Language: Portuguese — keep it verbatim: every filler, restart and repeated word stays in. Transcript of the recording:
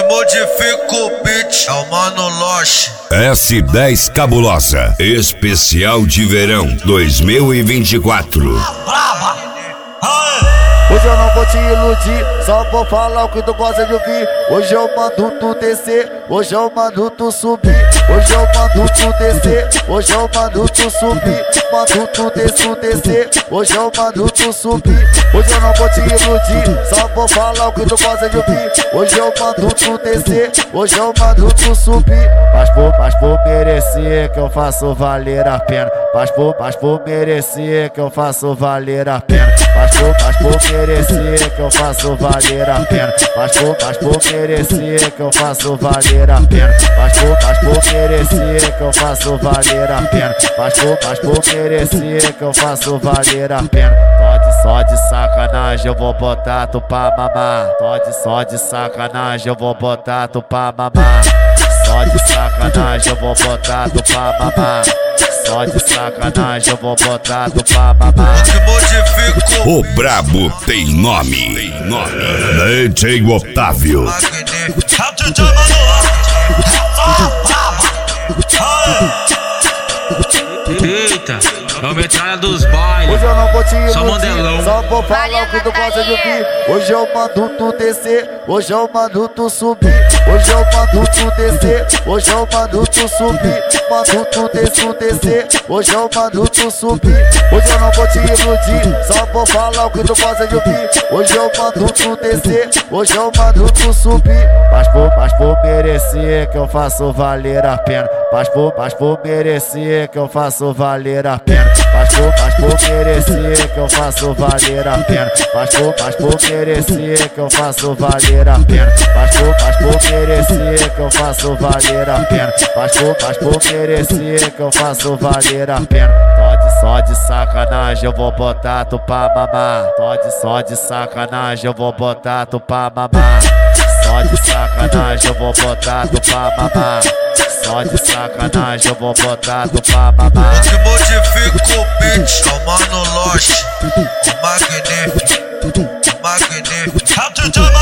modifica o beat, é o Mano Loche. S dez Cabulosa, especial de verão dois mil e vinte e quatro. Hoje eu não vou te iludir, só vou falar o que tu gosta de ouvir. Hoje eu mando tu descer, hoje eu mando tu subir. Hoje eu mando tu descer, hoje eu mando tu subir. Mando tu descer, descer, hoje eu mando tu subir. Hoje eu não vou te iludir, só vou falar o que tu gosta de ouvir. Hoje eu mando tu descer, hoje eu mando tu subir. Mas por, mas por merecer que eu faço valer a pena. Mas por, mas por merecer que eu faço valer a pena. Mas por, mas por merecer que eu faço valer a pena. Mas por, mas por merecer que eu faço valer a pena. Mas por, mas por merecer que eu faço valer a pena. Mas por, mas por merecer que eu faço valer a pena. Só de, só de sacanagem eu vou botar tu pra mamar. Só de, só de sacanagem eu vou botar tu pra mamar. Só de sacanagem eu vou botar tu pra mamar. Só de sacanagem eu vou botar tu pra mamar. O brabo tem nome, tem nome. D J Otávio. Eita, é o metralha dos bailes. Hoje eu não vou te Só iludir, modelão. só vou falar o que tu gosta de ouvir. Hoje eu mando tu descer, hoje eu mando tu subir. Hoje eu mando tu descer, hoje eu mando tu subir. Mando tu descer, descer, hoje eu mando tu subir. Hoje eu não vou te iludir, só vou falar o que tu gosta de ouvir. Hoje eu mando tu descer, hoje eu mando tu subir. Mas por, mas por merecer que eu faço valer a pena. Mas por, mas por merecer que eu faço valer a pena. Mas por, mas por merecer que eu faço valer a pena. Mas por, mas por merecer que eu faço valer a pena. Mas por, mas por merecer que eu faço valer a pena. Mas por, mas por merecer que eu faço valer a pena. Só de, só de sacanagem eu vou botar tu pra mamar. Só de, só de sacanagem eu vou botar tu pra mamar. Só de sacanagem eu vou botar tu pra mamar. Só de sacanagem eu vou botar tu pra mamar. Que modifica o beat, é o Mano Loche. O magnífico, o magnífico.